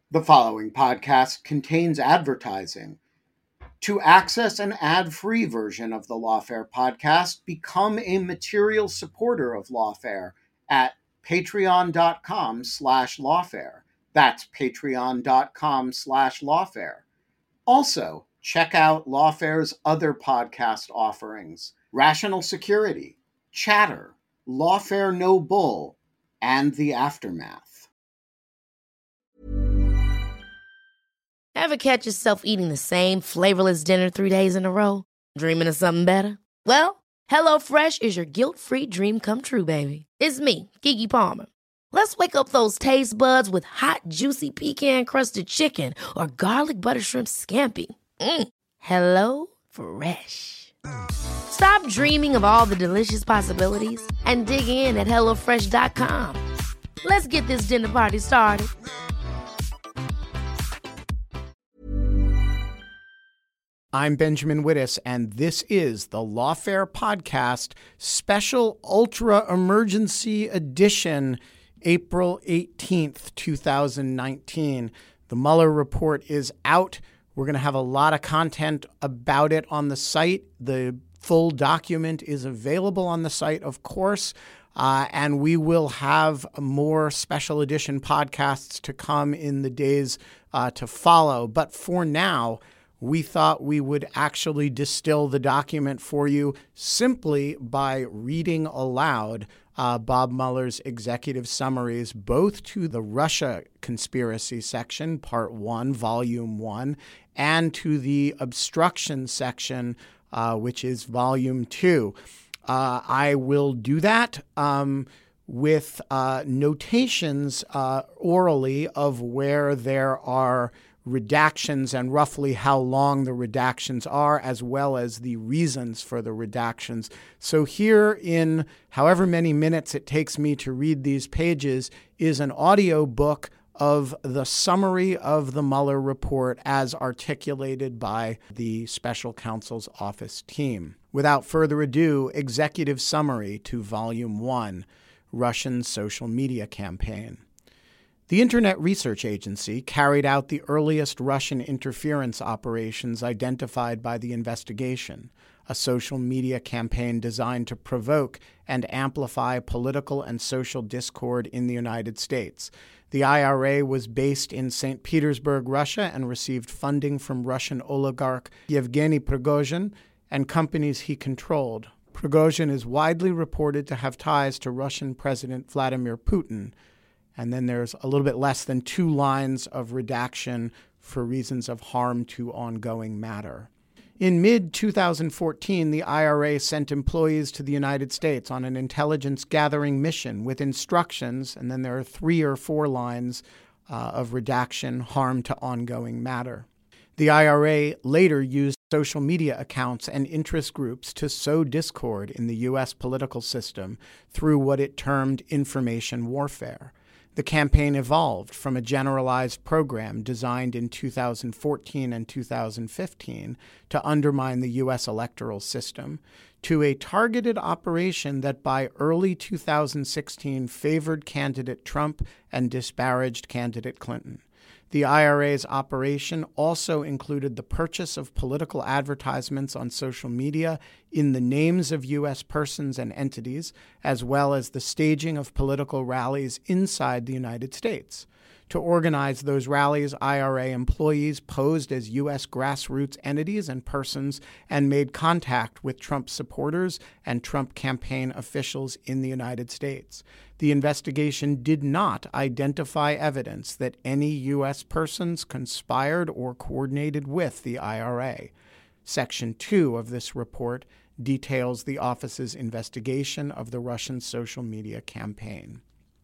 The following podcast contains advertising. To access an ad-free version of the Lawfare podcast, become a material supporter of Lawfare at patreon.com/lawfare. That's patreon.com/lawfare. Also, check out Lawfare's other podcast offerings: Rational Security, Chatter, Lawfare No Bull, and The Aftermath. Ever catch yourself eating the same flavorless dinner 3 days in a row? Dreaming of something better? Well, HelloFresh is your guilt-free dream come true, baby. It's me, Keke Palmer. Let's wake up those taste buds with hot, juicy pecan-crusted chicken or garlic butter shrimp scampi. Hello Fresh. Stop dreaming of all the delicious possibilities and dig in at HelloFresh.com. Let's get this dinner party started. I'm Benjamin Wittes, and this is the Lawfare Podcast Special Ultra Emergency Edition, April 18th, 2019. The Mueller report is out. We're going to have a lot of content about it on the site. The full document is available on the site, of course, and we will have more special edition podcasts to come in the days to follow. But for now, we thought we would actually distill the document for you simply by reading aloud Bob Mueller's executive summaries, both to the Russia conspiracy section, Part 1, Volume 1, and to the obstruction section, which is Volume 2. I will do that with notations orally of where there are redactions and roughly how long the redactions are, as well as the reasons for the redactions. So here, in however many minutes it takes me to read these pages, is an audio book of the summary of the Mueller report as articulated by the special counsel's office team. Without further ado, executive summary to Volume 1, Russian Social Media Campaign. The Internet Research Agency carried out the earliest Russian interference operations identified by the investigation, a social media campaign designed to provoke and amplify political and social discord in the United States. The IRA was based in St. Petersburg, Russia, and received funding from Russian oligarch Yevgeny Prigozhin and companies he controlled. Prigozhin is widely reported to have ties to Russian President Vladimir Putin. And then there's a little bit less than 2 lines of redaction for reasons of harm to ongoing matter. In mid-2014, the IRA sent employees to the United States on an intelligence gathering mission with instructions, and then there are 3 or 4 lines of redaction, harm to ongoing matter. The IRA later used social media accounts and interest groups to sow discord in the U.S. political system through what it termed information warfare. The campaign evolved from a generalized program designed in 2014 and 2015 to undermine the U.S. electoral system to a targeted operation that by early 2016 favored candidate Trump and disparaged candidate Clinton. The IRA's operation also included the purchase of political advertisements on social media in the names of U.S. persons and entities, as well as the staging of political rallies inside the United States. To organize those rallies, IRA employees posed as U.S. grassroots entities and persons and made contact with Trump supporters and Trump campaign officials in the United States. The investigation did not identify evidence that any U.S. persons conspired or coordinated with the IRA. Section 2 of this report details the office's investigation of the Russian social media campaign.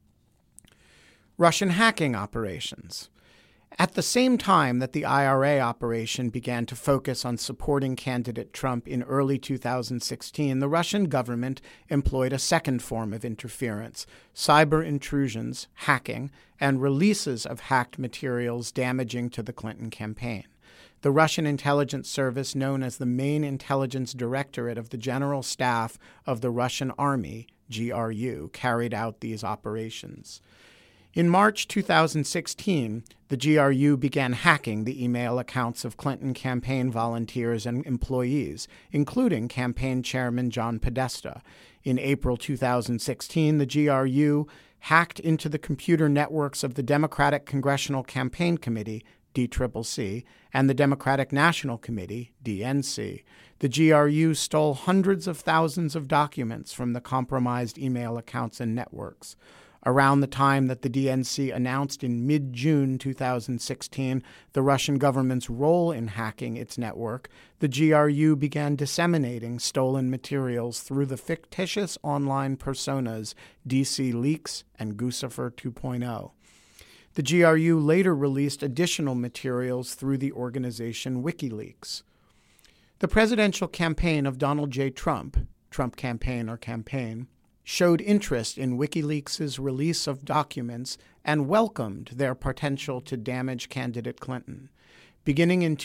Russian hacking operations. At the same time that the IRA operation began to focus on supporting candidate Trump in early 2016, the Russian government employed a second form of interference: cyber intrusions, hacking, and releases of hacked materials damaging to the Clinton campaign. The Russian intelligence service, known as the Main Intelligence Directorate of the General Staff of the Russian Army, GRU, carried out these operations. In March 2016, the GRU began hacking the email accounts of Clinton campaign volunteers and employees, including campaign chairman John Podesta. In April 2016, the GRU hacked into the computer networks of the Democratic Congressional Campaign Committee, DCCC, and the Democratic National Committee, DNC. The GRU stole hundreds of thousands of documents from the compromised email accounts and networks. Around the time that the DNC announced in mid-June 2016 the Russian government's role in hacking its network, the GRU began disseminating stolen materials through the fictitious online personas DC Leaks and Guccifer 2.0. The GRU later released additional materials through the organization WikiLeaks. The presidential campaign of Donald J. Trump campaign or campaign, showed interest in WikiLeaks' release of documents and welcomed their potential to damage candidate Clinton. Beginning in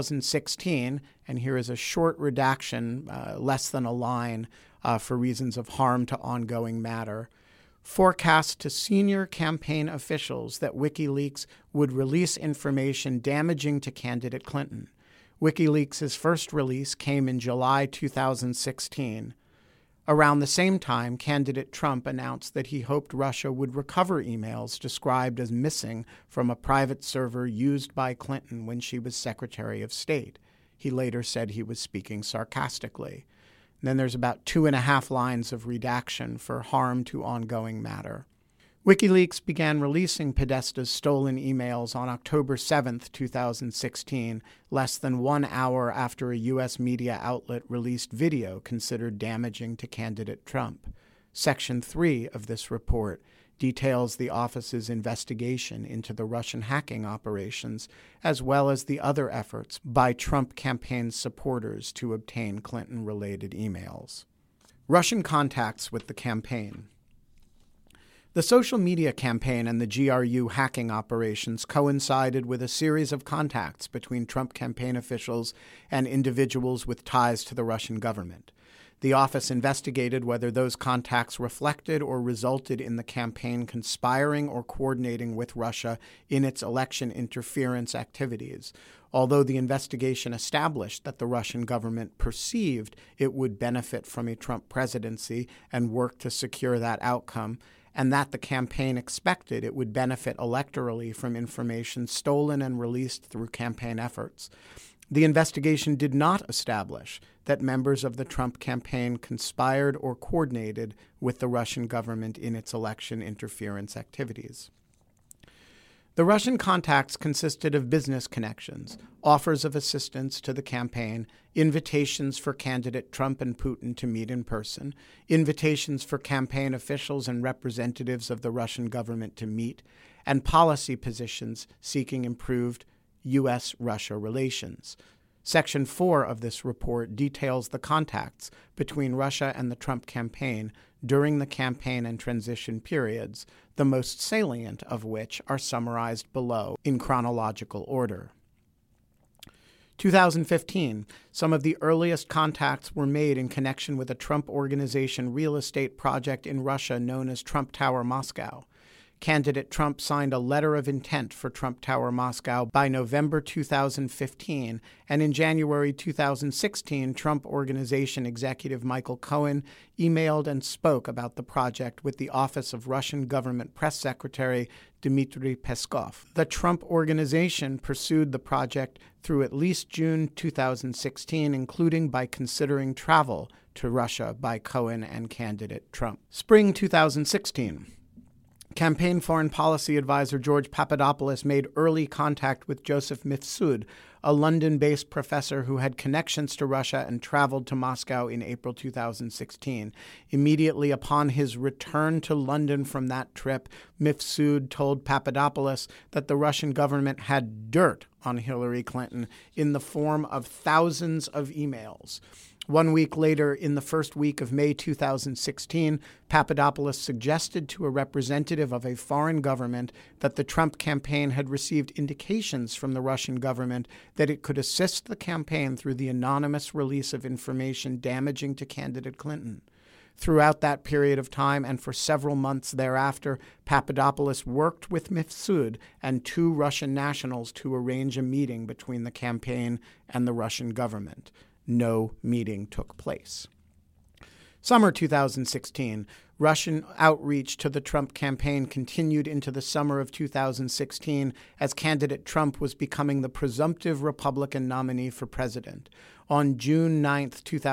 2016, and here is a short redaction, less than a line, for reasons of harm to ongoing matter, forecast to senior campaign officials that WikiLeaks would release information damaging to candidate Clinton. WikiLeaks' first release came in July 2016. Around the same time, candidate Trump announced that he hoped Russia would recover emails described as missing from a private server used by Clinton when she was Secretary of State. He later said he was speaking sarcastically. And then there's about 2.5 lines of redaction for harm to ongoing matter. WikiLeaks began releasing Podesta's stolen emails on October 7, 2016, less than 1 hour after a U.S. media outlet released video considered damaging to candidate Trump. Section 3 of this report details the office's investigation into the Russian hacking operations, as well as the other efforts by Trump campaign supporters to obtain Clinton-related emails. Russian contacts with the campaign. The social media campaign and the GRU hacking operations coincided with a series of contacts between Trump campaign officials and individuals with ties to the Russian government. The office investigated whether those contacts reflected or resulted in the campaign conspiring or coordinating with Russia in its election interference activities. Although the investigation established that the Russian government perceived it would benefit from a Trump presidency and worked to secure that outcome, and that the campaign expected it would benefit electorally from information stolen and released through campaign efforts. The investigation did not establish that members of the Trump campaign conspired or coordinated with the Russian government in its election interference activities. The Russian contacts consisted of business connections, offers of assistance to the campaign, invitations for candidate Trump and Putin to meet in person, invitations for campaign officials and representatives of the Russian government to meet, and policy positions seeking improved U.S.-Russia relations. Section 4 of this report details the contacts between Russia and the Trump campaign during the campaign and transition periods, the most salient of which are summarized below in chronological order. 2015, some of the earliest contacts were made in connection with a Trump Organization real estate project in Russia known as Trump Tower Moscow. Candidate Trump signed a letter of intent for Trump Tower Moscow by November 2015, and in January 2016, Trump Organization executive Michael Cohen emailed and spoke about the project with the Office of Russian Government Press Secretary Dmitry Peskov. The Trump Organization pursued the project through at least June 2016, including by considering travel to Russia by Cohen and candidate Trump. Spring 2016. Campaign foreign policy advisor George Papadopoulos made early contact with Joseph Mifsud, a London-based professor who had connections to Russia and traveled to Moscow in April 2016. Immediately upon his return to London from that trip, Mifsud told Papadopoulos that the Russian government had dirt on Hillary Clinton in the form of thousands of emails. 1 week later, in the first week of May 2016, Papadopoulos suggested to a representative of a foreign government that the Trump campaign had received indications from the Russian government that it could assist the campaign through the anonymous release of information damaging to candidate Clinton. Throughout that period of time and for several months thereafter, Papadopoulos worked with Mifsud and 2 Russian nationals to arrange a meeting between the campaign and the Russian government. No meeting took place. Summer 2016, Russian outreach to the Trump campaign continued into the summer of 2016 as candidate Trump was becoming the presumptive Republican nominee for president. On June 9,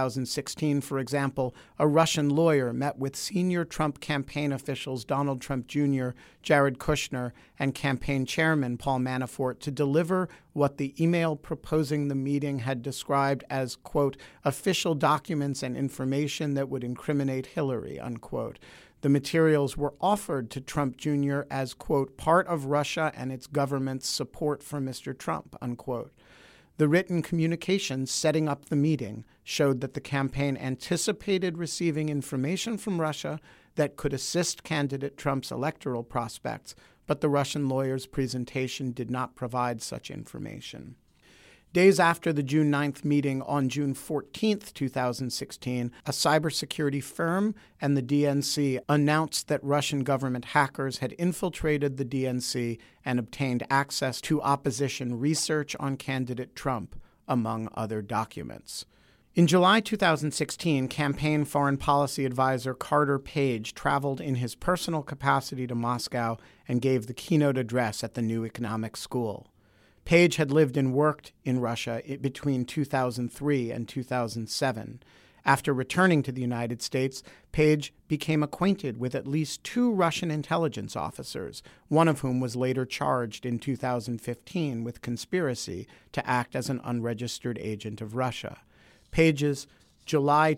2016, for example, a Russian lawyer met with senior Trump campaign officials Donald Trump Jr., Jared Kushner, and campaign chairman Paul Manafort to deliver what the email proposing the meeting had described as, quote, official documents and information that would incriminate Hillary, unquote. The materials were offered to Trump Jr. as, quote, part of Russia and its government's support for Mr. Trump, unquote. The written communications setting up the meeting showed that the campaign anticipated receiving information from Russia that could assist candidate Trump's electoral prospects, but the Russian lawyer's presentation did not provide such information. Days after the June 9th meeting, on June 14th, 2016, a cybersecurity firm and the DNC announced that Russian government hackers had infiltrated the DNC and obtained access to opposition research on candidate Trump, among other documents. In July 2016, campaign foreign policy advisor Carter Page traveled in his personal capacity to Moscow and gave the keynote address at the New Economics School. Page had lived and worked in Russia between 2003 and 2007. After returning to the United States, Page became acquainted with at least 2 Russian intelligence officers, one of whom was later charged in 2015 with conspiracy to act as an unregistered agent of Russia. Page's July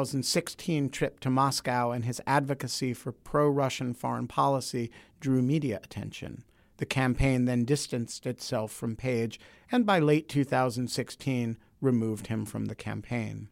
2016 trip to Moscow and his advocacy for pro-Russian foreign policy drew media attention. The campaign then distanced itself from Page and by late 2016 removed him from the campaign.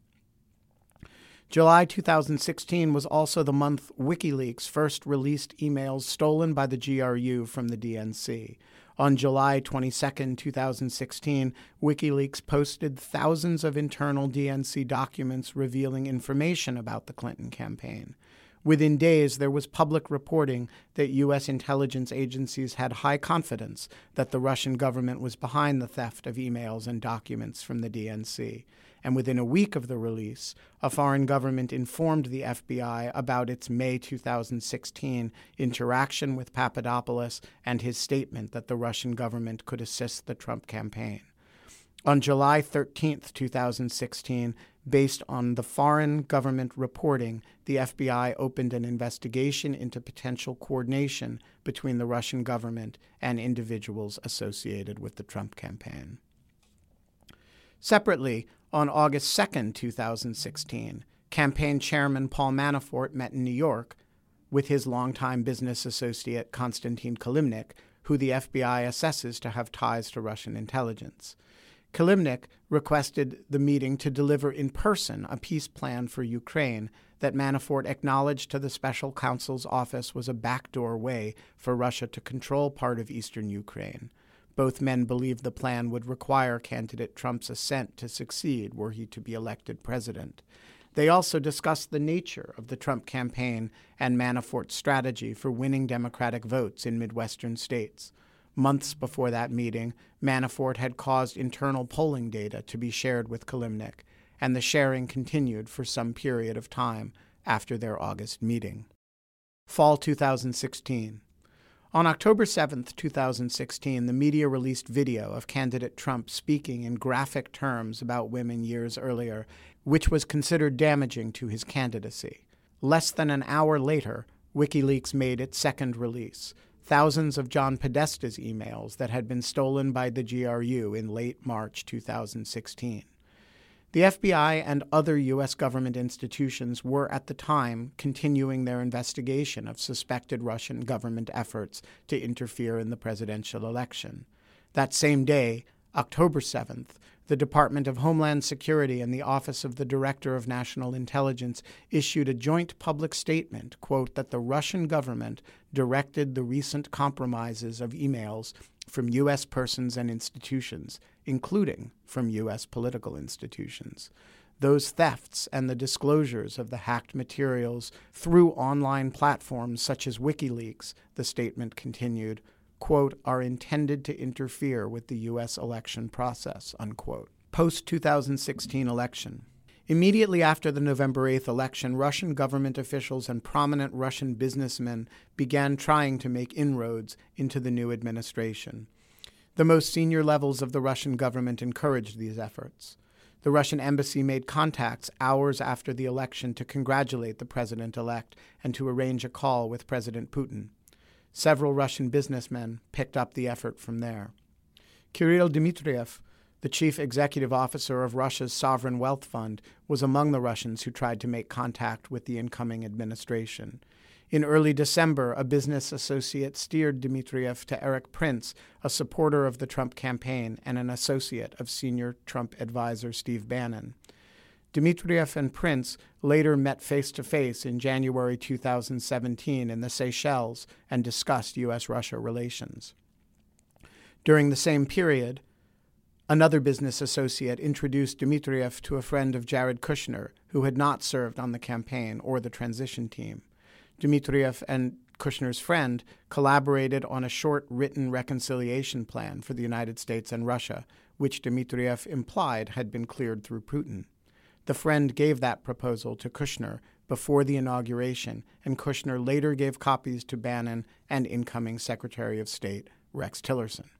July 2016 was also the month WikiLeaks first released emails stolen by the GRU from the DNC. On July 22, 2016, WikiLeaks posted thousands of internal DNC documents revealing information about the Clinton campaign. Within days, there was public reporting that U.S. intelligence agencies had high confidence that the Russian government was behind the theft of emails and documents from the DNC. And within a week of the release, a foreign government informed the FBI about its May 2016 interaction with Papadopoulos and his statement that the Russian government could assist the Trump campaign. On July 13, 2016, based on the foreign government reporting, the FBI opened an investigation into potential coordination between the Russian government and individuals associated with the Trump campaign. Separately, on August 2, 2016, campaign chairman Paul Manafort met in New York with his longtime business associate Konstantin Kilimnik, who the FBI assesses to have ties to Russian intelligence. Kilimnik requested the meeting to deliver in person a peace plan for Ukraine that Manafort acknowledged to the special counsel's office was a backdoor way for Russia to control part of eastern Ukraine. Both men believed the plan would require candidate Trump's assent to succeed were he to be elected president. They also discussed the nature of the Trump campaign and Manafort's strategy for winning Democratic votes in Midwestern states. Months before that meeting, Manafort had caused internal polling data to be shared with Kilimnik, and the sharing continued for some period of time after their August meeting. Fall 2016. On October 7, 2016, the media released video of candidate Trump speaking in graphic terms about women years earlier, which was considered damaging to his candidacy. Less than an hour later, WikiLeaks made its second release. Thousands of John Podesta's emails that had been stolen by the GRU in late March 2016. The FBI and other U.S. government institutions were at the time continuing their investigation of suspected Russian government efforts to interfere in the presidential election. That same day, October 7th, the Department of Homeland Security and the Office of the Director of National Intelligence issued a joint public statement, quote, that the Russian government directed the recent compromises of emails from U.S. persons and institutions, including from U.S. political institutions. Those thefts and the disclosures of the hacked materials through online platforms such as WikiLeaks, the statement continued, quote, are intended to interfere with the U.S. election process, unquote. Post-2016 election. Immediately after the November 8th election, Russian government officials and prominent Russian businessmen began trying to make inroads into the new administration. The most senior levels of the Russian government encouraged these efforts. The Russian embassy made contacts hours after the election to congratulate the president-elect and to arrange a call with President Putin. Several Russian businessmen picked up the effort from there. Kirill Dmitriev, the chief executive officer of Russia's sovereign wealth fund, was among the Russians who tried to make contact with the incoming administration. In early December, a business associate steered Dmitriev to Erik Prince, a supporter of the Trump campaign and an associate of senior Trump advisor Steve Bannon. Dmitriev and Prince later met face-to-face in January 2017 in the Seychelles and discussed U.S.-Russia relations. During the same period, another business associate introduced Dmitriev to a friend of Jared Kushner, who had not served on the campaign or the transition team. Dmitriev and Kushner's friend collaborated on a short written reconciliation plan for the United States and Russia, which Dmitriev implied had been cleared through Putin. The friend gave that proposal to Kushner before the inauguration, and Kushner later gave copies to Bannon and incoming Secretary of State Rex Tillerson.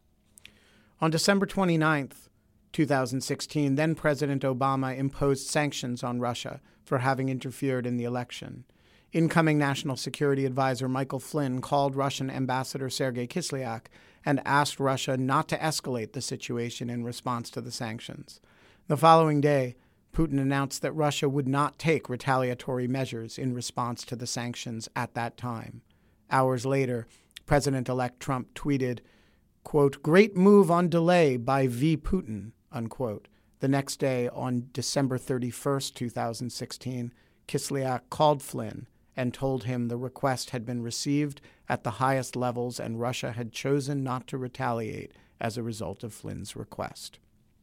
On December 29th, 2016, then-President Obama imposed sanctions on Russia for having interfered in the election. Incoming National Security Advisor Michael Flynn called Russian Ambassador Sergei Kislyak and asked Russia not to escalate the situation in response to the sanctions. The following day, Putin announced that Russia would not take retaliatory measures in response to the sanctions at that time. Hours later, President-elect Trump tweeted, quote, great move on delay by V. Putin, unquote. The next day, on December 31st, 2016, Kislyak called Flynn and told him the request had been received at the highest levels and Russia had chosen not to retaliate as a result of Flynn's request.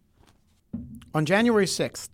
On January 6th,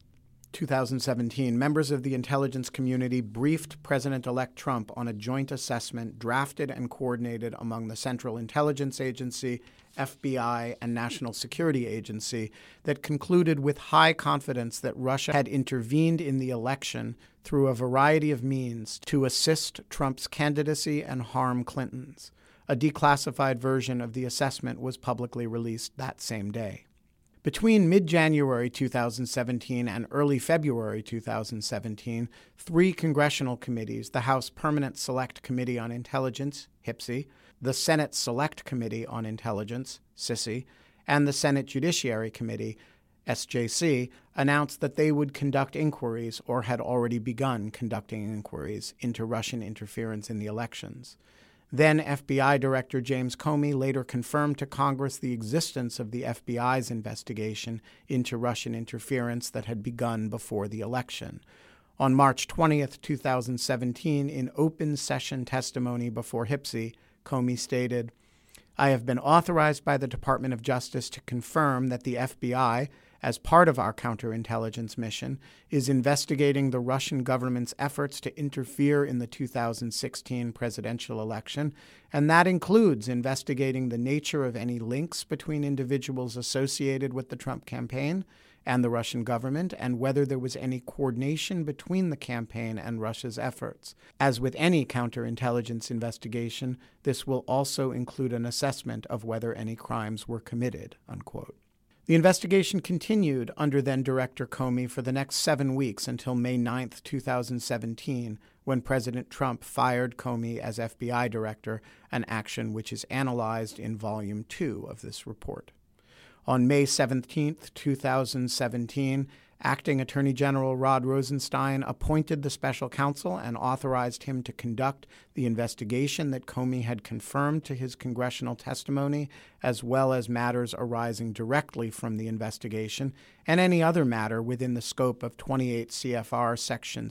2017, members of the intelligence community briefed President-elect Trump on a joint assessment drafted and coordinated among the Central Intelligence Agency, FBI, and National Security Agency that concluded with high confidence that Russia had intervened in the election through a variety of means to assist Trump's candidacy and harm Clinton's. A declassified version of the assessment was publicly released that same day. Between mid-January 2017 and early February 2017, 3 congressional committees, the House Permanent Select Committee on Intelligence, HPSI, the Senate Select Committee on Intelligence, SISI, and the Senate Judiciary Committee, SJC, announced that they would conduct inquiries or had already begun conducting inquiries into Russian interference in the elections. Then FBI Director James Comey later confirmed to Congress the existence of the FBI's investigation into Russian interference that had begun before the election. On March 20th, 2017, in open session testimony before HPSI, Comey stated, I have been authorized by the Department of Justice to confirm that the FBI, as part of our counterintelligence mission, is investigating the Russian government's efforts to interfere in the 2016 presidential election, and that includes investigating the nature of any links between individuals associated with the Trump campaign and the Russian government, and whether there was any coordination between the campaign and Russia's efforts. As with any counterintelligence investigation, this will also include an assessment of whether any crimes were committed, unquote. The investigation continued under then-Director Comey for the next 7 weeks until May 9, 2017, when President Trump fired Comey as FBI Director, an action which is analyzed in Volume 2 of this report. On May 17, 2017, Acting Attorney General Rod Rosenstein appointed the special counsel and authorized him to conduct the investigation that Comey had confirmed to his congressional testimony, as well as matters arising directly from the investigation and any other matter within the scope of 28 CFR Section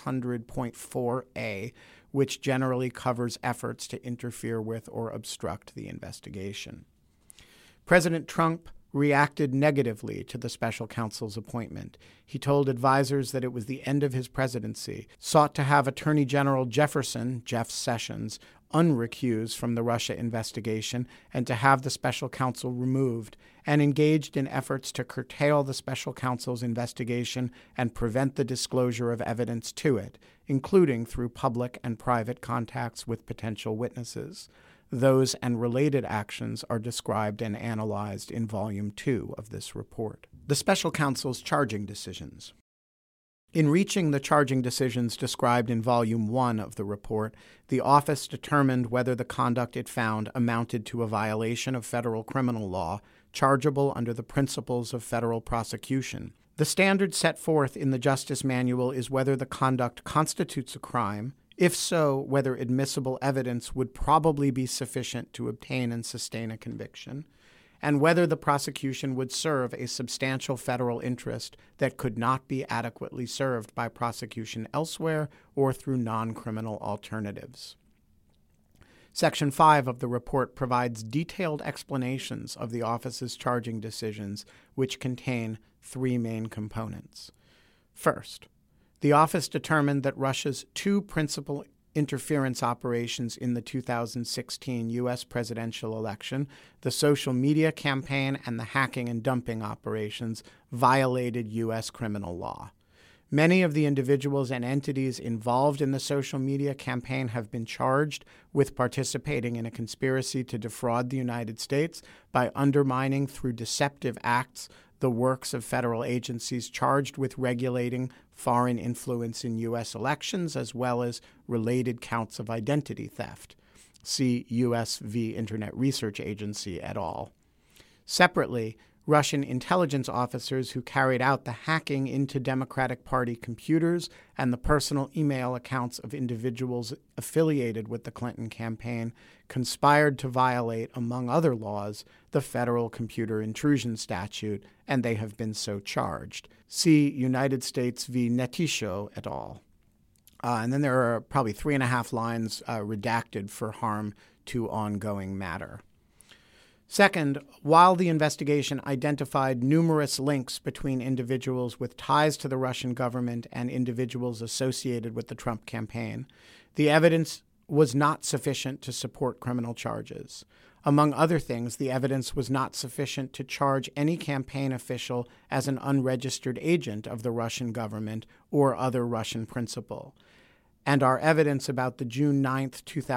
600.4a, which generally covers efforts to interfere with or obstruct the investigation. President Trump reacted negatively to the special counsel's appointment. He told advisors that it was the end of his presidency, sought to have Attorney General Jefferson, Jeff Sessions, unrecused from the Russia investigation and to have the special counsel removed, and engaged in efforts to curtail the special counsel's investigation and prevent the disclosure of evidence to it, including through public and private contacts with potential witnesses. Those and related actions are described and analyzed in Volume 2 of this report. The special counsel's charging decisions. In reaching the charging decisions described in Volume 1 of the report, the office determined whether the conduct it found amounted to a violation of federal criminal law, chargeable under the principles of federal prosecution. The standard set forth in the Justice Manual is whether the conduct constitutes a crime. If so, whether admissible evidence would probably be sufficient to obtain and sustain a conviction, and whether the prosecution would serve a substantial federal interest that could not be adequately served by prosecution elsewhere or through non-criminal alternatives. Section 5 of the report provides detailed explanations of the office's charging decisions, which contain three main components. First, the office determined that Russia's two principal interference operations in the 2016 U.S. presidential election, the social media campaign and the hacking and dumping operations, violated U.S. criminal law. Many of the individuals and entities involved in the social media campaign have been charged with participating in a conspiracy to defraud the United States by undermining through deceptive acts the works of federal agencies charged with regulating foreign influence in U.S. elections, as well as related counts of identity theft. See U.S. v. Internet Research Agency et al. Separately, Russian intelligence officers who carried out the hacking into Democratic Party computers and the personal email accounts of individuals affiliated with the Clinton campaign conspired to violate, among other laws, the federal computer intrusion statute, and they have been so charged. See United States v. Netisho et al. And then there are probably 3.5 lines redacted for harm to ongoing matter. Second, while the investigation identified numerous links between individuals with ties to the Russian government and individuals associated with the Trump campaign, the evidence was not sufficient to support criminal charges. Among other things, the evidence was not sufficient to charge any campaign official as an unregistered agent of the Russian government or other Russian principal. And our evidence about the June 9,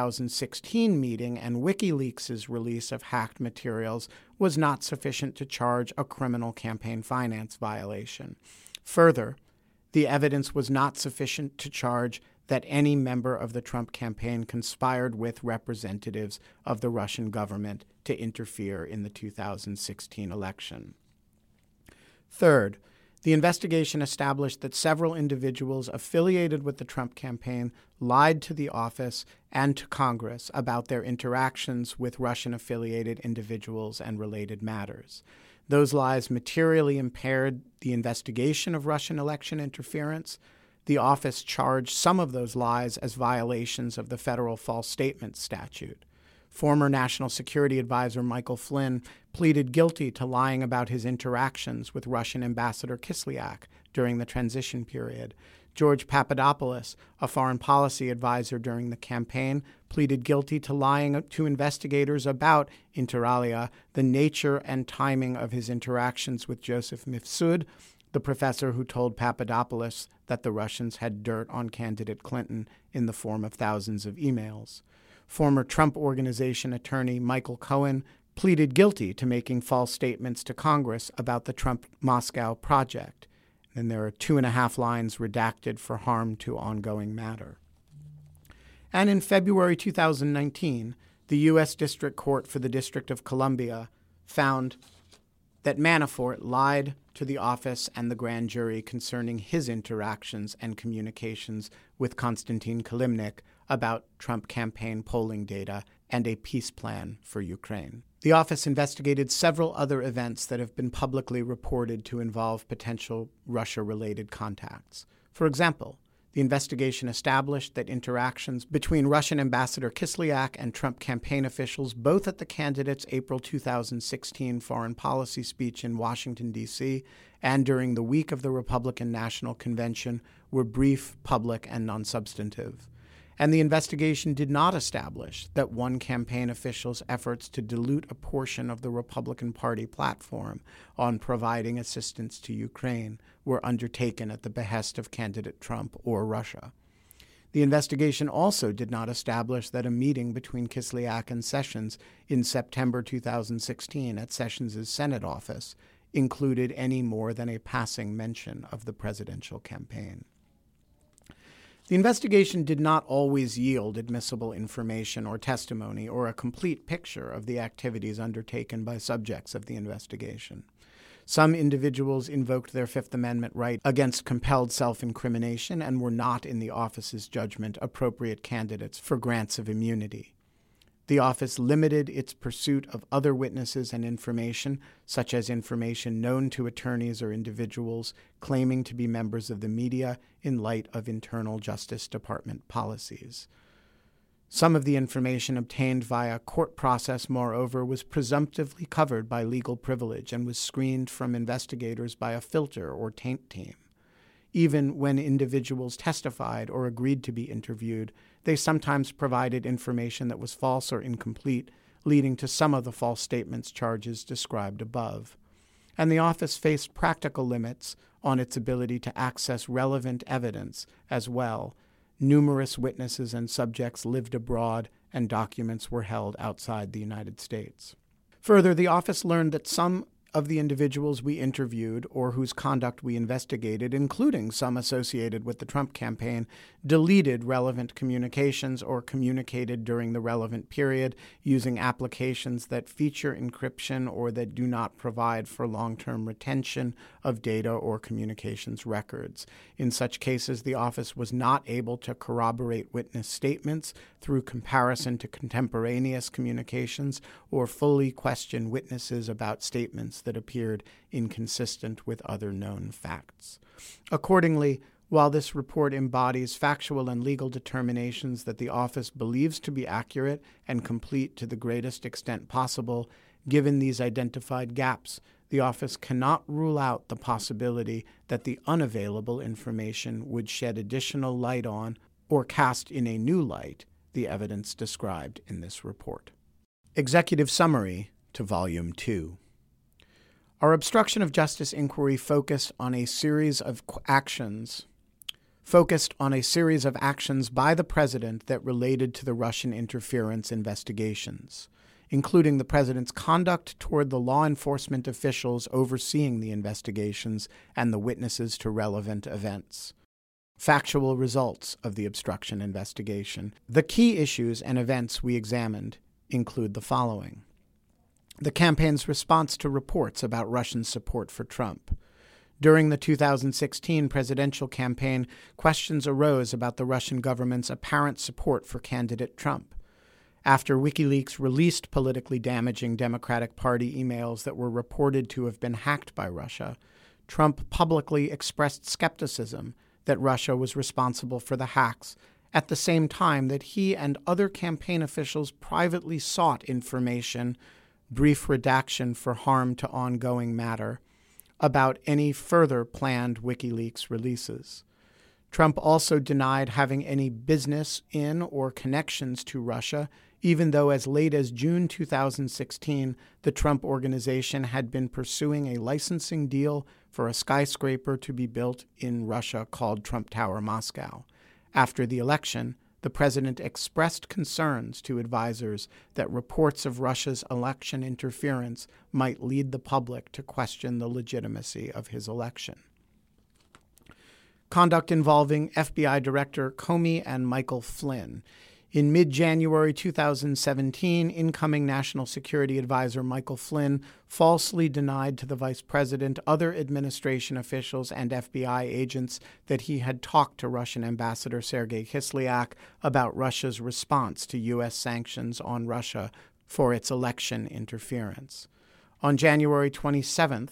2016 meeting and WikiLeaks' release of hacked materials was not sufficient to charge a criminal campaign finance violation. Further, the evidence was not sufficient to charge that any member of the Trump campaign conspired with representatives of the Russian government to interfere in the 2016 election. Third, the investigation established that several individuals affiliated with the Trump campaign lied to the office and to Congress about their interactions with Russian-affiliated individuals and related matters. Those lies materially impaired the investigation of Russian election interference. The office charged some of those lies as violations of the federal false statement statute. Former National Security Advisor Michael Flynn pleaded guilty to lying about his interactions with Russian Ambassador Kislyak during the transition period. George Papadopoulos, a foreign policy advisor during the campaign, pleaded guilty to lying to investigators about, inter alia, the nature and timing of his interactions with Joseph Mifsud, the professor who told Papadopoulos that the Russians had dirt on candidate Clinton in the form of thousands of emails. Former Trump Organization attorney Michael Cohen pleaded guilty to making false statements to Congress about the Trump Moscow project. And there are 2.5 lines redacted for harm to ongoing matter. And in February 2019, the U.S. District Court for the District of Columbia found that Manafort lied to the office and the grand jury concerning his interactions and communications with Konstantin Kilimnik about Trump campaign polling data and a peace plan for Ukraine. The office investigated several other events that have been publicly reported to involve potential Russia-related contacts. For example, The investigation established that interactions between Russian Ambassador Kislyak and Trump campaign officials, both at the candidate's April 2016 foreign policy speech in Washington, D.C., and during the week of the Republican National Convention, were brief, public, and non-substantive. And the investigation did not establish that one campaign official's efforts to dilute a portion of the Republican Party platform on providing assistance to Ukraine were undertaken at the behest of candidate Trump or Russia. The investigation also did not establish that a meeting between Kislyak and Sessions in September 2016 at Sessions' Senate office included any more than a passing mention of the presidential campaign. The investigation did not always yield admissible information or testimony or a complete picture of the activities undertaken by subjects of the investigation. Some individuals invoked their Fifth Amendment right against compelled self-incrimination and were not, in the office's judgment, appropriate candidates for grants of immunity. The office limited its pursuit of other witnesses and information, such as information known to attorneys or individuals claiming to be members of the media in light of internal Justice Department policies. Some of the information obtained via court process, moreover, was presumptively covered by legal privilege and was screened from investigators by a filter or taint team. Even when individuals testified or agreed to be interviewed, they sometimes provided information that was false or incomplete, leading to some of the false statements charges described above. And the office faced practical limits on its ability to access relevant evidence as well. Numerous witnesses and subjects lived abroad, and documents were held outside the United States. Further, the office learned that some of the individuals we interviewed or whose conduct we investigated, including some associated with the Trump campaign, deleted relevant communications or communicated during the relevant period using applications that feature encryption or that do not provide for long-term retention of data or communications records. In such cases, the office was not able to corroborate witness statements through comparison to contemporaneous communications or fully question witnesses about statements that appeared inconsistent with other known facts. Accordingly, while this report embodies factual and legal determinations that the office believes to be accurate and complete to the greatest extent possible, given these identified gaps, the office cannot rule out the possibility that the unavailable information would shed additional light on or cast in a new light the evidence described in this report. Executive Summary to Volume 2. Our obstruction of justice inquiry focused on a series of actions by the president that related to the Russian interference investigations, including the president's conduct toward the law enforcement officials overseeing the investigations and the witnesses to relevant events. Factual results of the obstruction investigation. The key issues and events we examined include the following. The campaign's response to reports about Russian support for Trump. During the 2016 presidential campaign, questions arose about the Russian government's apparent support for candidate Trump. After WikiLeaks released politically damaging Democratic Party emails that were reported to have been hacked by Russia, Trump publicly expressed skepticism that Russia was responsible for the hacks, at the same time that he and other campaign officials privately sought information, brief redaction for harm to ongoing matter, about any further planned WikiLeaks releases. Trump also denied having any business in or connections to Russia, even though as late as June 2016, the Trump Organization had been pursuing a licensing deal for a skyscraper to be built in Russia called Trump Tower Moscow. After the election, the president expressed concerns to advisors that reports of Russia's election interference might lead the public to question the legitimacy of his election. Conduct involving FBI Director Comey and Michael Flynn. In mid-January 2017, incoming National Security Advisor Michael Flynn falsely denied to the vice president, other administration officials, and FBI agents that he had talked to Russian Ambassador Sergei Kislyak about Russia's response to U.S. sanctions on Russia for its election interference. On January 27th,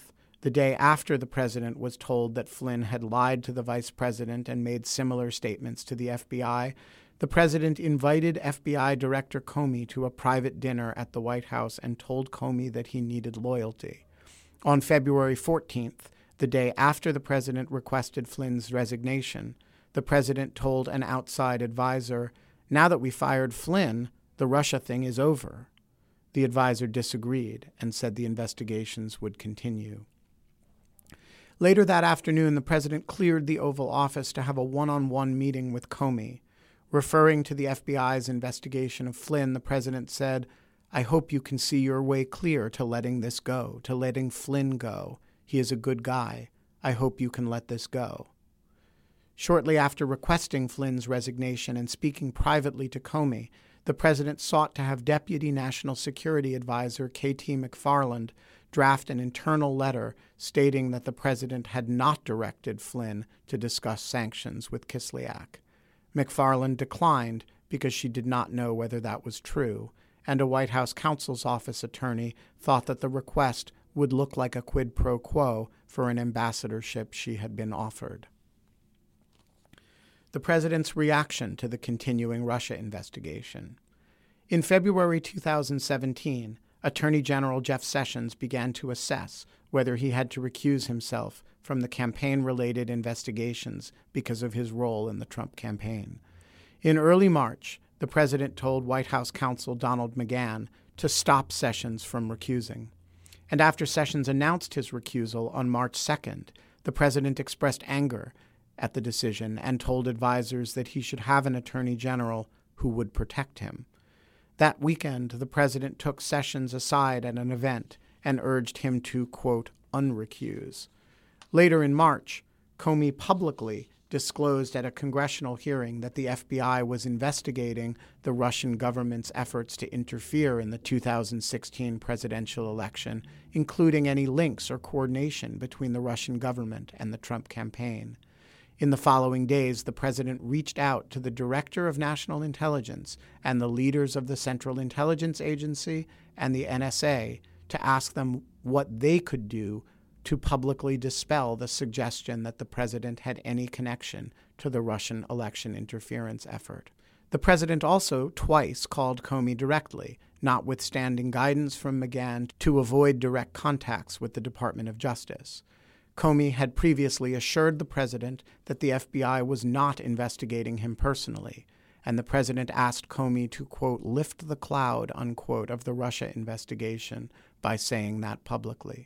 The day after the president was told that Flynn had lied to the vice president and made similar statements to the FBI, the president invited FBI Director Comey to a private dinner at the White House and told Comey that he needed loyalty. On February 14th, the day after the president requested Flynn's resignation, the president told an outside advisor, "Now that we fired Flynn, the Russia thing is over." The advisor disagreed and said the investigations would continue. Later that afternoon, the president cleared the Oval Office to have a one-on-one meeting with Comey. Referring to the FBI's investigation of Flynn, the president said, "I hope you can see your way clear to letting this go, to letting Flynn go. He is a good guy. I hope you can let this go." Shortly after requesting Flynn's resignation and speaking privately to Comey, the president sought to have Deputy National Security Advisor K.T. McFarland draft an internal letter stating that the president had not directed Flynn to discuss sanctions with Kislyak. McFarland declined because she did not know whether that was true, and a White House counsel's office attorney thought that the request would look like a quid pro quo for an ambassadorship she had been offered. The president's reaction to the continuing Russia investigation. In February 2017, Attorney General Jeff Sessions began to assess whether he had to recuse himself from the campaign-related investigations because of his role in the Trump campaign. In early March, the president told White House counsel Donald McGahn to stop Sessions from recusing. And after Sessions announced his recusal on March 2nd, the president expressed anger at the decision and told advisors that he should have an attorney general who would protect him. That weekend, the president took Sessions aside at an event and urged him to, quote, unrecuse. Later in March, Comey publicly disclosed at a congressional hearing that the FBI was investigating the Russian government's efforts to interfere in the 2016 presidential election, including any links or coordination between the Russian government and the Trump campaign. In the following days, the president reached out to the Director of National Intelligence and the leaders of the Central Intelligence Agency and the NSA to ask them what they could do to publicly dispel the suggestion that the president had any connection to the Russian election interference effort. The president also twice called Comey directly, notwithstanding guidance from McGahn to avoid direct contacts with the Department of Justice. Comey had previously assured the president that the FBI was not investigating him personally, and the president asked Comey to, quote, lift the cloud, unquote, of the Russia investigation by saying that publicly.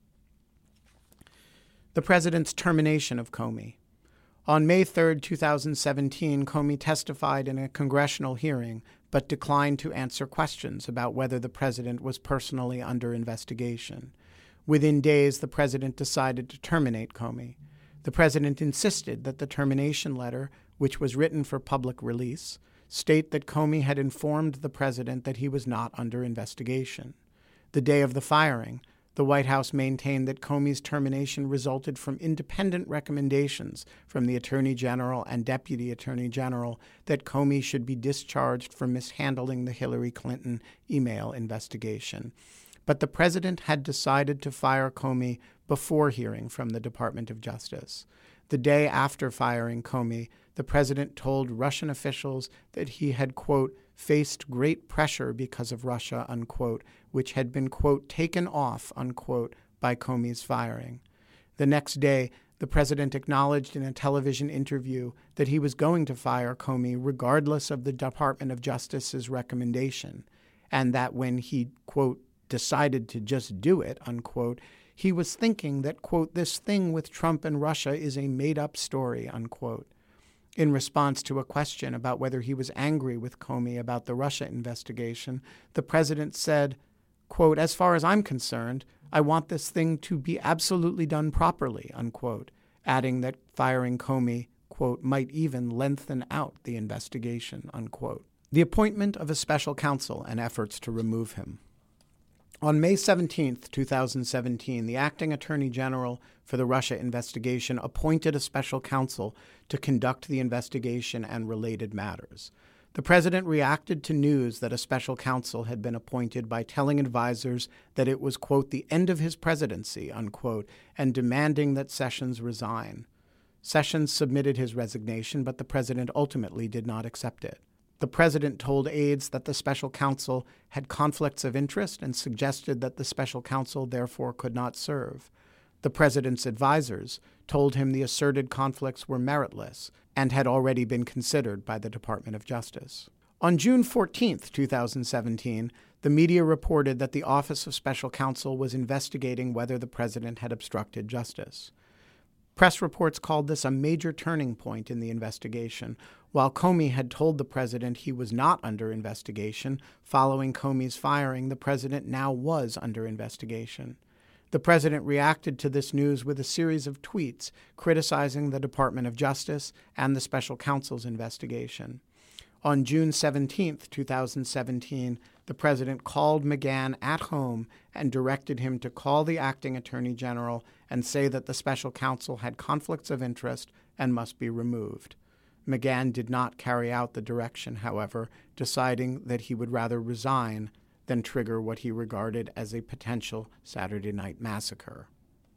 The president's termination of Comey. On May 3, 2017, Comey testified in a congressional hearing but declined to answer questions about whether the president was personally under investigation. Within days, the president decided to terminate Comey. The president insisted that the termination letter, which was written for public release, state that Comey had informed the president that he was not under investigation. The day of the firing, the White House maintained that Comey's termination resulted from independent recommendations from the Attorney General and Deputy Attorney General that Comey should be discharged for mishandling the Hillary Clinton email investigation. But the president had decided to fire Comey before hearing from the Department of Justice. The day after firing Comey, the president told Russian officials that he had, quote, faced great pressure because of Russia, unquote, which had been, quote, taken off, unquote, by Comey's firing. The next day, the president acknowledged in a television interview that he was going to fire Comey regardless of the Department of Justice's recommendation, and that when he, quote, decided to just do it, unquote, he was thinking that, quote, this thing with Trump and Russia is a made-up story, unquote. In response to a question about whether he was angry with Comey about the Russia investigation, the president said, quote, as far as I'm concerned, I want this thing to be absolutely done properly, unquote, adding that firing Comey, quote, might even lengthen out the investigation, unquote. The appointment of a special counsel and efforts to remove him. On May 17, 2017, the acting attorney general for the Russia investigation appointed a special counsel to conduct the investigation and related matters. The president reacted to news that a special counsel had been appointed by telling advisors that it was, quote, the end of his presidency, unquote, and demanding that Sessions resign. Sessions submitted his resignation, but the president ultimately did not accept it. The president told aides that the special counsel had conflicts of interest and suggested that the special counsel therefore could not serve. The president's advisors told him the asserted conflicts were meritless and had already been considered by the Department of Justice. On June 14, 2017, the media reported that the Office of Special Counsel was investigating whether the president had obstructed justice. Press reports called this a major turning point in the investigation. While Comey had told the president he was not under investigation, following Comey's firing, the president now was under investigation. The president reacted to this news with a series of tweets criticizing the Department of Justice and the special counsel's investigation. On June 17, 2017, the president called McGahn at home and directed him to call the acting attorney general and say that the special counsel had conflicts of interest and must be removed. McGahn did not carry out the direction, however, deciding that he would rather resign than trigger what he regarded as a potential Saturday night massacre.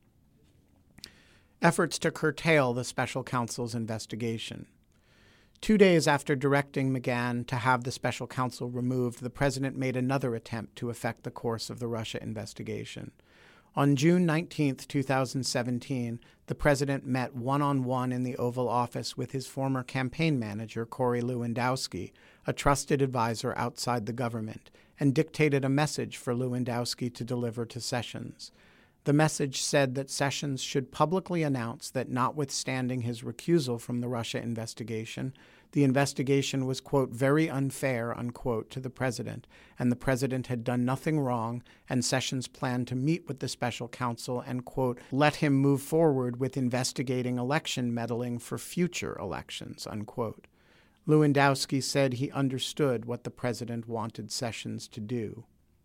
Efforts to curtail the special counsel's investigation. 2 days after directing McGahn to have the special counsel removed, the president made another attempt to affect the course of the Russia investigation. On June 19, 2017, the president met one-on-one in the Oval Office with his former campaign manager, Corey Lewandowski, a trusted advisor outside the government, and dictated a message for Lewandowski to deliver to Sessions. The message said that Sessions should publicly announce that notwithstanding his recusal from the Russia investigation, the investigation was, quote, very unfair, unquote, to the president, and the president had done nothing wrong, and Sessions planned to meet with the special counsel and, quote, let him move forward with investigating election meddling for future elections, unquote. Lewandowski said he understood what the president wanted Sessions to do.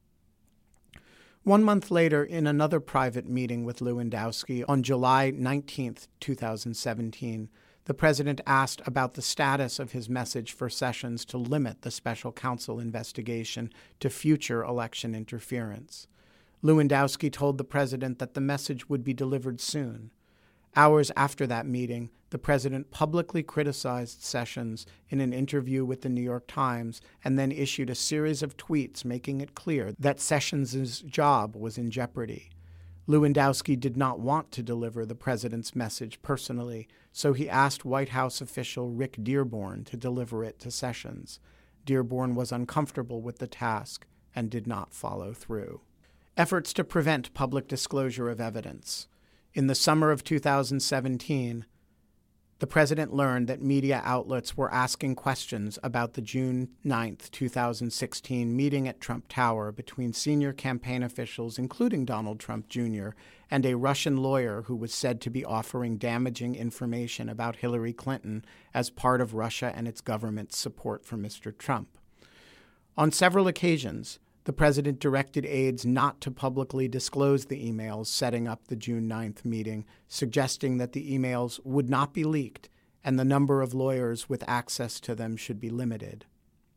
1 month later, in another private meeting with Lewandowski on July 19, 2017, the president asked about the status of his message for Sessions to limit the special counsel investigation to future election interference. Lewandowski told the president that the message would be delivered soon. Hours after that meeting, the president publicly criticized Sessions in an interview with the New York Times and then issued a series of tweets making it clear that Sessions' job was in jeopardy. Lewandowski did not want to deliver the president's message personally, so he asked White House official Rick Dearborn to deliver it to Sessions. Dearborn was uncomfortable with the task and did not follow through. Efforts to prevent public disclosure of evidence. In the summer of 2017, the president learned that media outlets were asking questions about the June 9, 2016 meeting at Trump Tower between senior campaign officials, including Donald Trump Jr., and a Russian lawyer who was said to be offering damaging information about Hillary Clinton as part of Russia and its government's support for Mr. Trump. On several occasions, the president directed aides not to publicly disclose the emails setting up the June 9th meeting, suggesting that the emails would not be leaked and the number of lawyers with access to them should be limited.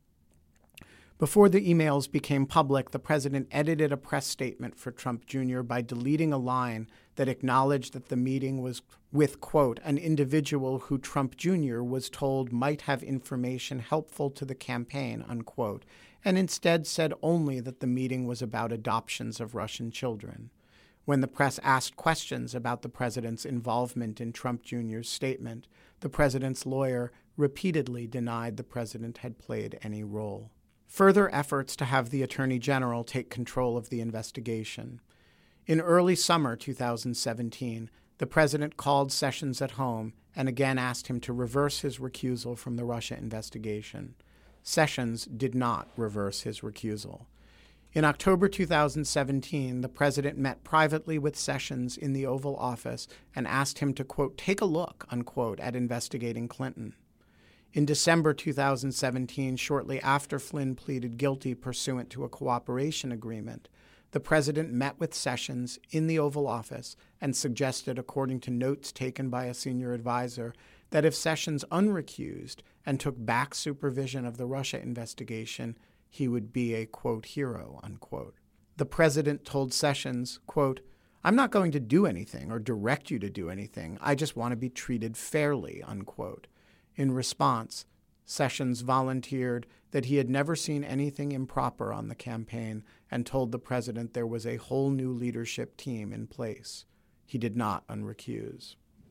Before the emails became public, the president edited a press statement for Trump Jr. by deleting a line that acknowledged that the meeting was with, quote, an individual who Trump Jr. was told might have information helpful to the campaign, unquote, and instead said only that the meeting was about adoptions of Russian children. When the press asked questions about the president's involvement in Trump Jr.'s statement, the president's lawyer repeatedly denied the president had played any role. Further efforts to have the Attorney General take control of the investigation. In early summer 2017, the president called Sessions at home and again asked him to reverse his recusal from the Russia investigation. Sessions did not reverse his recusal. In October 2017, the president met privately with Sessions in the Oval Office and asked him to, quote, take a look, unquote, at investigating Clinton. In December 2017, shortly after Flynn pleaded guilty pursuant to a cooperation agreement, the president met with Sessions in the Oval Office and suggested, according to notes taken by a senior advisor, that if Sessions unrecused and took back supervision of the Russia investigation, he would be a, quote, hero, unquote. The president told Sessions, quote, "I'm not going to do anything or direct you to do anything. I just want to be treated fairly," unquote. In response, Sessions volunteered that he had never seen anything improper on the campaign and told the president there was a whole new leadership team in place. He did not unrecuse.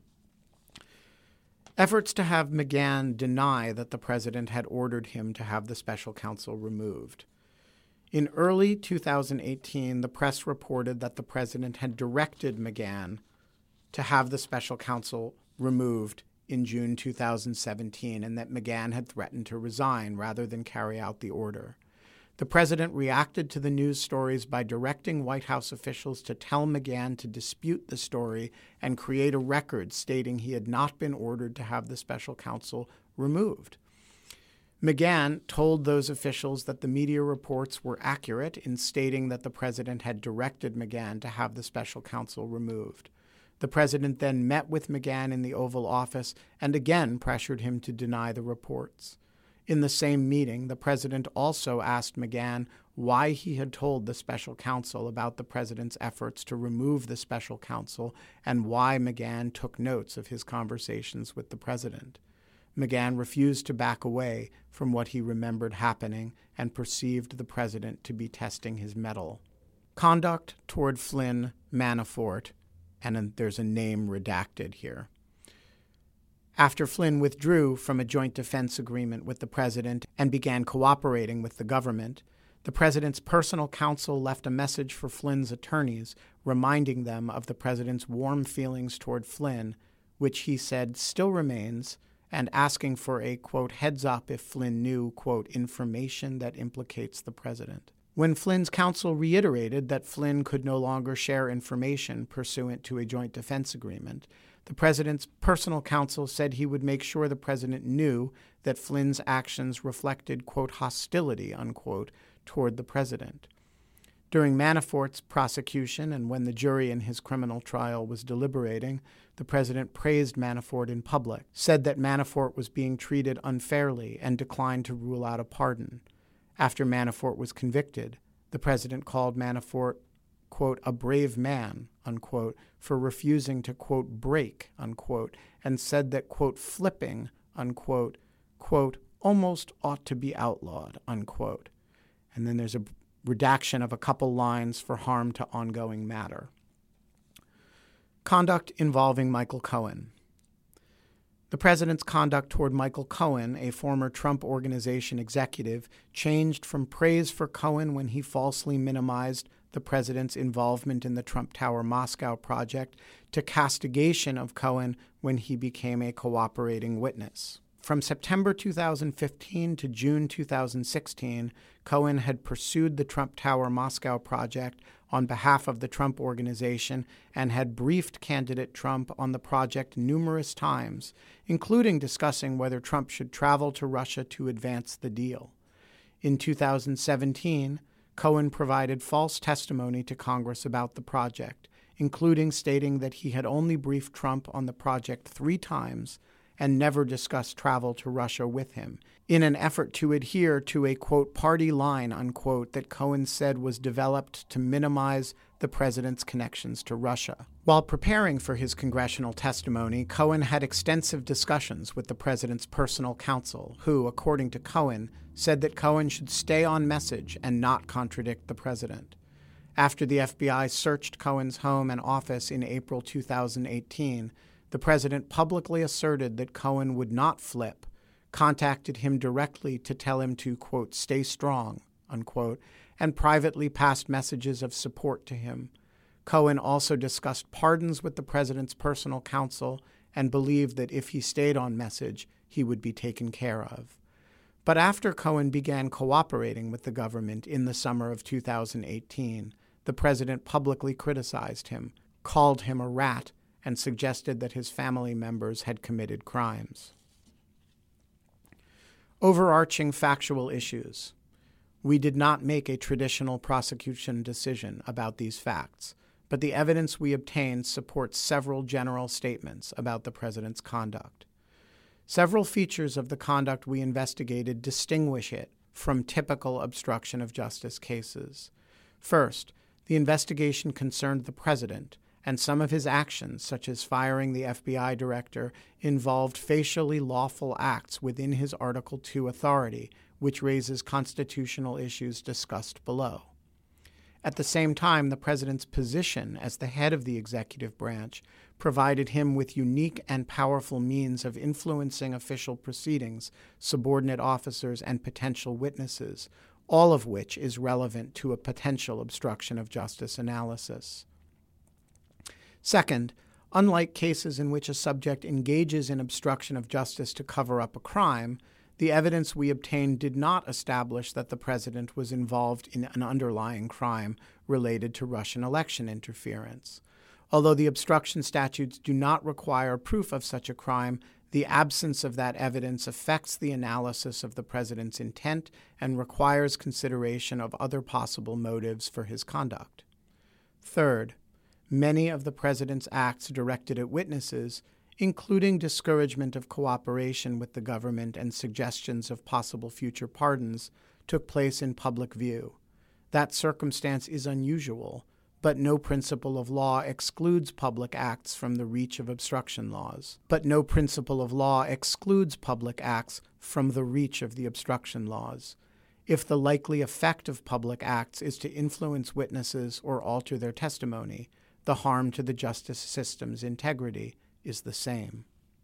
Efforts to have McGahn deny that the president had ordered him to have the special counsel removed. In early 2018, the press reported that the president had directed McGahn to have the special counsel removed in June 2017 and that McGahn had threatened to resign rather than carry out the order. The president reacted to the news stories by directing White House officials to tell McGahn to dispute the story and create a record stating he had not been ordered to have the special counsel removed. McGahn told those officials that the media reports were accurate in stating that the president had directed McGahn to have the special counsel removed. The president then met with McGahn in the Oval Office and again pressured him to deny the reports. In the same meeting, the president also asked McGahn why he had told the special counsel about the president's efforts to remove the special counsel and why McGahn took notes of his conversations with the president. McGahn refused to back away from what he remembered happening and perceived the president to be testing his mettle. Conduct toward Flynn, Manafort, and there's a name redacted here. After Flynn withdrew from a joint defense agreement with the president and began cooperating with the government, the president's personal counsel left a message for Flynn's attorneys, reminding them of the president's warm feelings toward Flynn, which he said still remains, and asking for a, quote, heads up if Flynn knew, quote, information that implicates the president. When Flynn's counsel reiterated that Flynn could no longer share information pursuant to a joint defense agreement, the president's personal counsel said he would make sure the president knew that Flynn's actions reflected, quote, hostility, unquote, toward the president. During Manafort's prosecution and when the jury in his criminal trial was deliberating, the president praised Manafort in public, said that Manafort was being treated unfairly, and declined to rule out a pardon. After Manafort was convicted, the president called Manafort, quote, a brave man, unquote, for refusing to, quote, break, unquote, and said that, quote, flipping, unquote, quote, almost ought to be outlawed, unquote. And then there's a redaction of a couple lines for harm to ongoing matter. Conduct involving Michael Cohen. The president's conduct toward Michael Cohen, a former Trump Organization executive, changed from praise for Cohen when he falsely minimized the president's involvement in the Trump Tower Moscow project to castigation of Cohen when he became a cooperating witness. From September 2015 to June 2016, Cohen had pursued the Trump Tower Moscow project on behalf of the Trump Organization and had briefed candidate Trump on the project numerous times, including discussing whether Trump should travel to Russia to advance the deal. In 2017, Cohen provided false testimony to Congress about the project, including stating that he had only briefed Trump on the project 3 times and never discussed travel to Russia with him, in an effort to adhere to a, quote, party line, unquote, that Cohen said was developed to minimize the president's connections to Russia. While preparing for his congressional testimony, Cohen had extensive discussions with the president's personal counsel, who, according to Cohen, said that Cohen should stay on message and not contradict the president. After the FBI searched Cohen's home and office in April 2018, the president publicly asserted that Cohen would not flip, contacted him directly to tell him to, quote, stay strong, unquote, and privately passed messages of support to him. Cohen also discussed pardons with the president's personal counsel and believed that if he stayed on message, he would be taken care of. But after Cohen began cooperating with the government in the summer of 2018, the president publicly criticized him, called him a rat, and suggested that his family members had committed crimes. Overarching factual issues. We did not make a traditional prosecution decision about these facts, but the evidence we obtained supports several general statements about the president's conduct. Several features of the conduct we investigated distinguish it from typical obstruction of justice cases. First, the investigation concerned the president, and some of his actions, such as firing the FBI director, involved facially lawful acts within his Article II authority, which raises constitutional issues discussed below. At the same time, the president's position as the head of the executive branch provided him with unique and powerful means of influencing official proceedings, subordinate officers, and potential witnesses, all of which is relevant to a potential obstruction of justice analysis. Second, unlike cases in which a subject engages in obstruction of justice to cover up a crime, the evidence we obtained did not establish that the president was involved in an underlying crime related to Russian election interference. Although the obstruction statutes do not require proof of such a crime, the absence of that evidence affects the analysis of the president's intent and requires consideration of other possible motives for his conduct. Third, many of the president's acts directed at witnesses, including discouragement of cooperation with the government and suggestions of possible future pardons, took place in public view. That circumstance is unusual, but no principle of law excludes public acts from the reach of obstruction laws. If the likely effect of public acts is to influence witnesses or alter their testimony, the harm to the justice system's integrity is the same.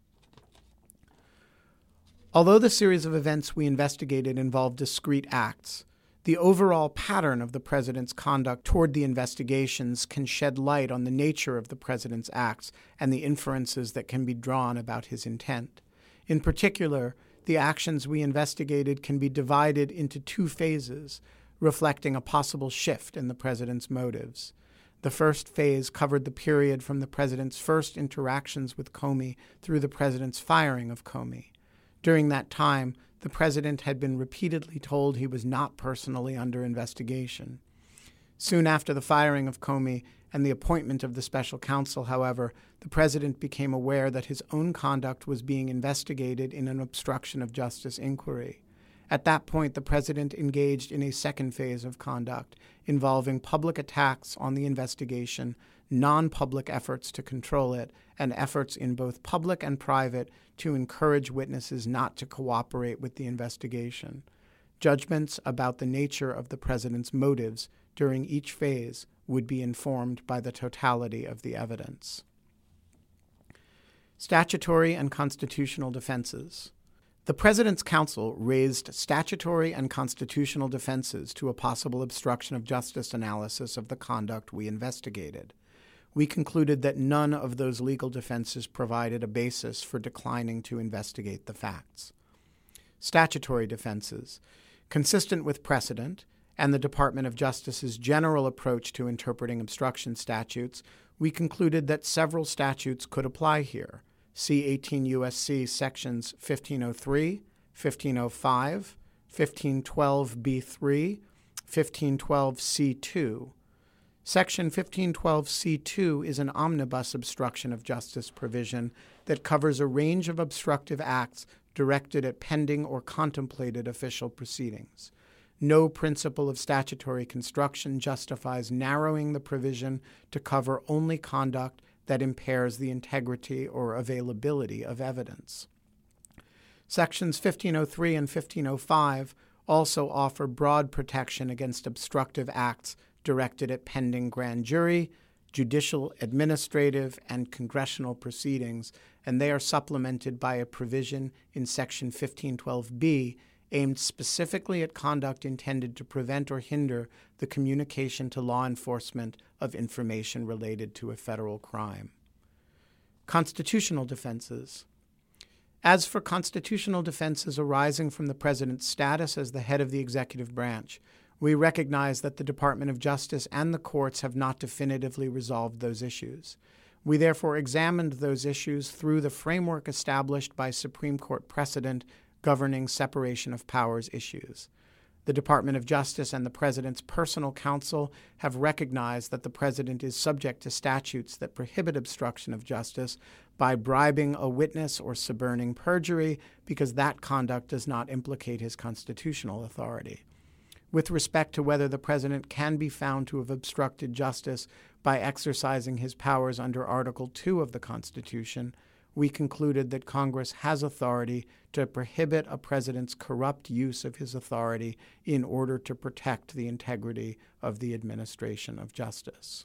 Although the series of events we investigated involved discrete acts, the overall pattern of the president's conduct toward the investigations can shed light on the nature of the president's acts and the inferences that can be drawn about his intent. In particular, the actions we investigated can be divided into two phases, reflecting a possible shift in the president's motives. The first phase covered the period from the president's first interactions with Comey through the president's firing of Comey. During that time, the president had been repeatedly told he was not personally under investigation. Soon after the firing of Comey and the appointment of the special counsel, however, the president became aware that his own conduct was being investigated in an obstruction of justice inquiry. At that point, the president engaged in a second phase of conduct involving public attacks on the investigation, non-public efforts to control it, and efforts in both public and private to encourage witnesses not to cooperate with the investigation. Judgments about the nature of the president's motives during each phase would be informed by the totality of the evidence. Statutory and constitutional defenses. The President's Counsel raised statutory and constitutional defenses to a possible obstruction of justice analysis of the conduct we investigated. We concluded that none of those legal defenses provided a basis for declining to investigate the facts. Statutory defenses. Consistent with precedent and the Department of Justice's general approach to interpreting obstruction statutes, we concluded that several statutes could apply here. See 18 U.S.C. sections 1503, 1505, 1512b3, 1512c2. Section 1512c2 is an omnibus obstruction of justice provision that covers a range of obstructive acts directed at pending or contemplated official proceedings. No principle of statutory construction justifies narrowing the provision to cover only conduct that impairs the integrity or availability of evidence. Sections 1503 and 1505 also offer broad protection against obstructive acts directed at pending grand jury, judicial, administrative, and congressional proceedings, and they are supplemented by a provision in Section 1512b aimed specifically at conduct intended to prevent or hinder the communication to law enforcement of information related to a federal crime. Constitutional defenses. As for constitutional defenses arising from the president's status as the head of the executive branch, we recognize that the Department of Justice and the courts have not definitively resolved those issues. We therefore examined those issues through the framework established by Supreme Court precedent governing separation of powers issues. The Department of Justice and the President's personal counsel have recognized that the President is subject to statutes that prohibit obstruction of justice by bribing a witness or suborning perjury because that conduct does not implicate his constitutional authority. With respect to whether the President can be found to have obstructed justice by exercising his powers under Article 2 of the Constitution, we concluded that Congress has authority to prohibit a president's corrupt use of his authority in order to protect the integrity of the administration of justice.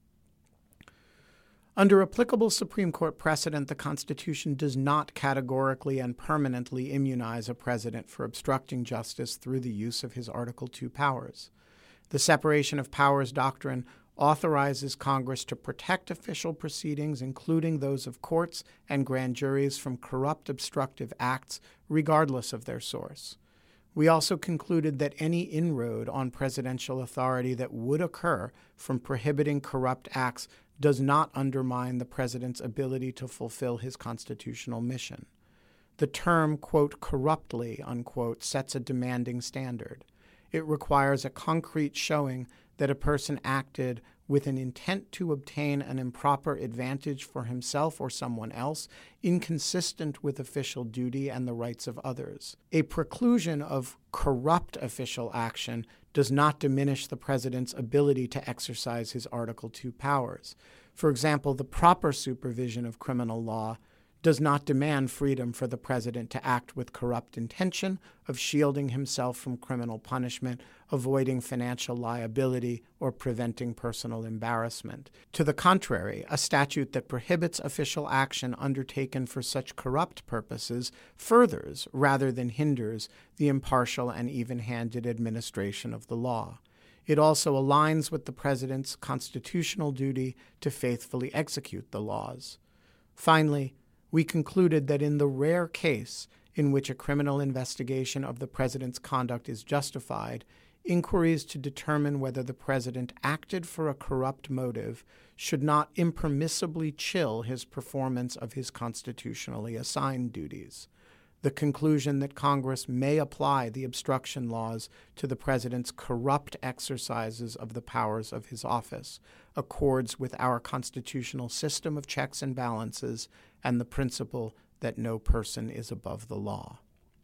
Under applicable Supreme Court precedent, the Constitution does not categorically and permanently immunize a president for obstructing justice through the use of his Article 2 powers. The separation of powers doctrine authorizes Congress to protect official proceedings, including those of courts and grand juries, from corrupt obstructive acts, regardless of their source. We also concluded that any inroad on presidential authority that would occur from prohibiting corrupt acts does not undermine the president's ability to fulfill his constitutional mission. The term, quote, corruptly, unquote, sets a demanding standard. It requires a concrete showing that a person acted with an intent to obtain an improper advantage for himself or someone else, inconsistent with official duty and the rights of others. A preclusion of corrupt official action does not diminish the president's ability to exercise his Article 2 powers. For example, the proper supervision of criminal law does not demand freedom for the president to act with corrupt intention of shielding himself from criminal punishment, avoiding financial liability, or preventing personal embarrassment. To the contrary, a statute that prohibits official action undertaken for such corrupt purposes furthers, rather than hinders, the impartial and even-handed administration of the law. It also aligns with the president's constitutional duty to faithfully execute the laws. Finally, we concluded that in the rare case in which a criminal investigation of the president's conduct is justified, inquiries to determine whether the president acted for a corrupt motive should not impermissibly chill his performance of his constitutionally assigned duties. The conclusion that Congress may apply the obstruction laws to the president's corrupt exercises of the powers of his office accords with our constitutional system of checks and balances and the principle that no person is above the law.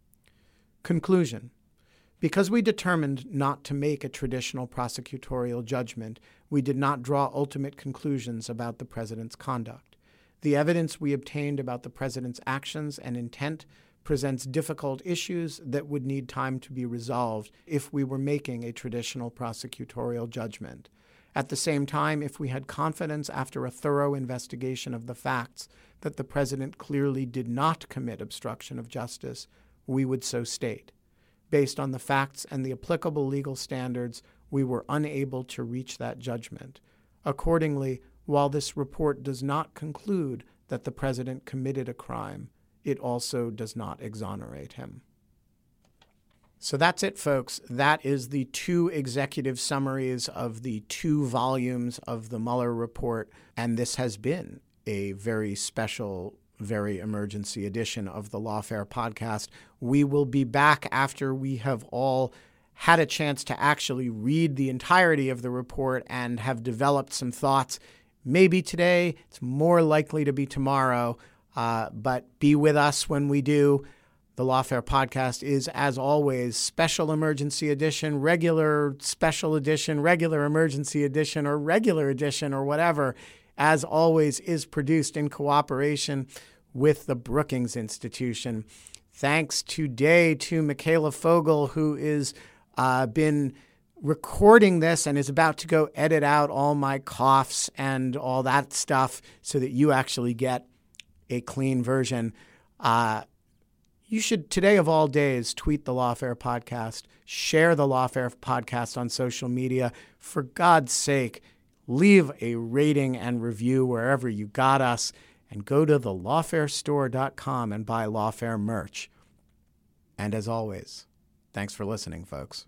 Conclusion. Because we determined not to make a traditional prosecutorial judgment, we did not draw ultimate conclusions about the president's conduct. The evidence we obtained about the president's actions and intent presents difficult issues that would need time to be resolved if we were making a traditional prosecutorial judgment. At the same time, if we had confidence after a thorough investigation of the facts that the president clearly did not commit obstruction of justice, we would so state. Based on the facts and the applicable legal standards, we were unable to reach that judgment. Accordingly, while this report does not conclude that the president committed a crime, it also does not exonerate him. So that's it, folks. That is the two executive summaries of the 2 volumes of the Mueller report, and this has been a very special, very emergency edition of the Lawfare podcast. We will be back after we have all had a chance to actually read the entirety of the report and have developed some thoughts. Maybe today, it's more likely to be tomorrow. But be with us when we do. The Lawfare podcast is, as always, special emergency edition, regular special edition, regular emergency edition, or regular edition, or whatever, as always, is produced in cooperation with the Brookings Institution. Thanks today to Michaela Fogel, who is been recording this and is about to go edit out all my coughs and all that stuff so that you actually get a clean version. You should, today of all days, tweet the Lawfare podcast, share the Lawfare podcast on social media. For God's sake, leave a rating and review wherever you got us, and go to thelawfarestore.com and buy Lawfare merch. And as always, thanks for listening, folks.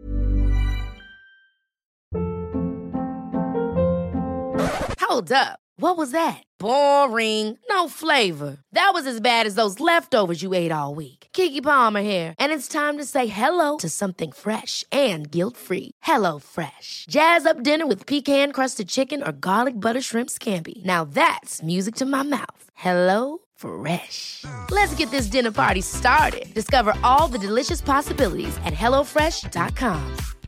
Hold up. What was that? Boring. No flavor. That was as bad as those leftovers you ate all week. Keke Palmer here, and it's time to say hello to something fresh and guilt-free. HelloFresh. Jazz up dinner with pecan-crusted chicken or garlic butter shrimp scampi. Now that's music to my mouth. HelloFresh. Let's get this dinner party started. Discover all the delicious possibilities at HelloFresh.com.